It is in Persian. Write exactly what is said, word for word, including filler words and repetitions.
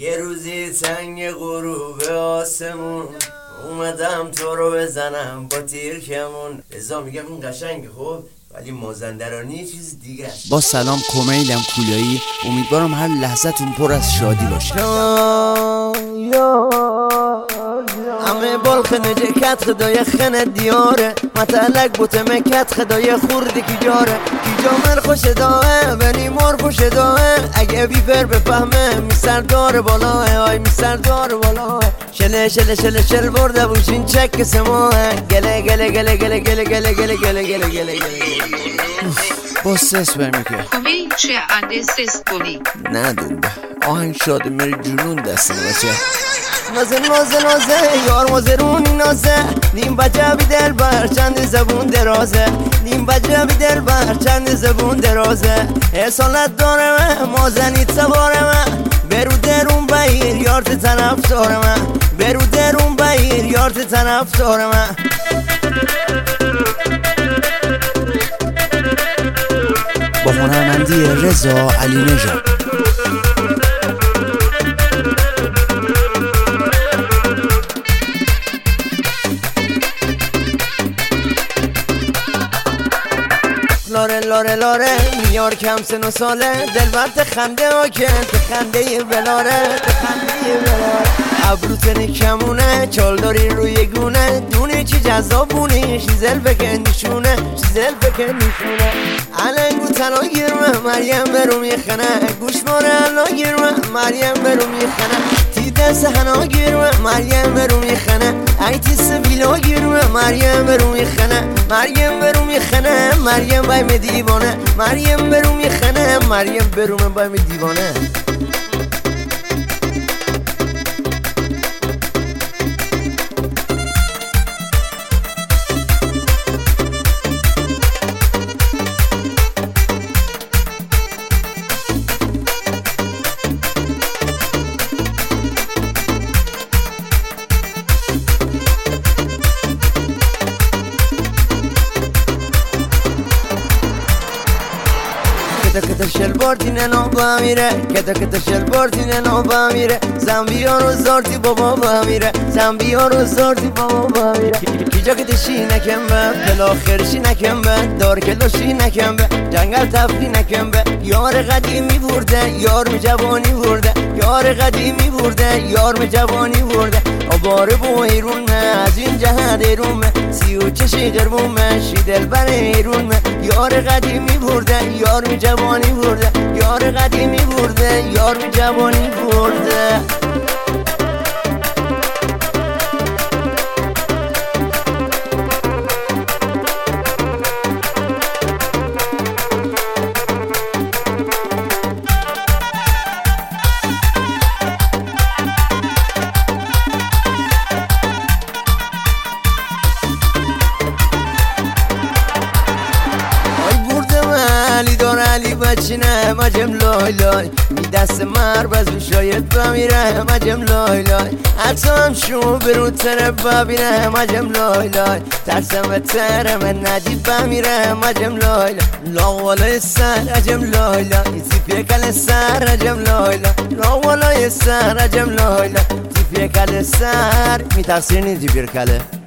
یه روزی تنگ غروب آسمون اومدم تو رو بزنم با تیر کمون. ازا میگم این قشنگه خب، ولی مازندرانی چیز دیگه است. با سلام، کمیلم کولایی. امیدوارم هر لحظتون پر از شادی باشه. همه بالخ نجکت خدای خنه دیاره متعلق بوته مکت خدای خوردی کی جاره کی جامر خوش داره بنی مار خوش داره اگه بیفر بفهمه میسر داره بالاه آی میسر داره بالاه شله شله شله شل برده بوشین چک سماه گله گله گله گله گله گله گله گله گله گله با سس برمیکه کمیل چه انده سس کنی نه دنبه آهنگ شاده میری جنون دستیم بچه نازه نازه نازه یار مازرونی نازه نیم بجه بی دل بر چند زبون درازه نیم بجه بی دل بر چند زبون درازه احسانت داره من مازنیت سواره من برو درون بیر یارت طرف داره من برو درون بیر یارت طرف داره من با هنرمندی رضا علی نژاد. لاره لاره لاره میار کم سن و ساله دلبرت خنده ها که خنده بلاره خنده بلاره ابروت نکمونه چال داری روی گونه دونه چی جذابونی شیزل بکن نشونه شیزل بکن نشونه علنگو تلا گیرمه مریم برو میخنه گوش ماره الا گیرمه مریم برو میخنه تی دست هنا گیرمه مریم برو میخنه ای تی سبیلا گیرمه مریم برو میخنه مریم برو میخنه مریم بایم دیوانه مریم برو میخنه مریم برو من بایم دیوانه کتا کتا شلوار دینه نو با میره کتا کتا شلوار دینه نو با میره زنبیا رو زارتی بابا با میره زنبیا رو زارتی بابا با میره کجا که دشی نکم به پلا خرشی نکم به دار کلاشی نکم به جنگل تفری نکم به یار قدیمی برده یار می جوانی برده یار قدیمی برده یار می جوانی برده آباره بو ایرون از این جهت ایرون سی و چشی قربون شی دل بر ایرون یار قدیمی برده یار می جوانی برده یار قدیمی برده یار می جوانی برده علی دار علی بچینه مجم لای لای می دست مر بزو شاید بمیره مجم لای لای حتی هم شو برو تره ببینه مجم لای لای ترسم به تره من ندید بمیره مجم لای لای لاوالای سر عجم لای لای زیفیه کل سر عجم لای لای لاوالای سر عجم لای لای زیفیه کل سر می تقصیر نیزی بیر کله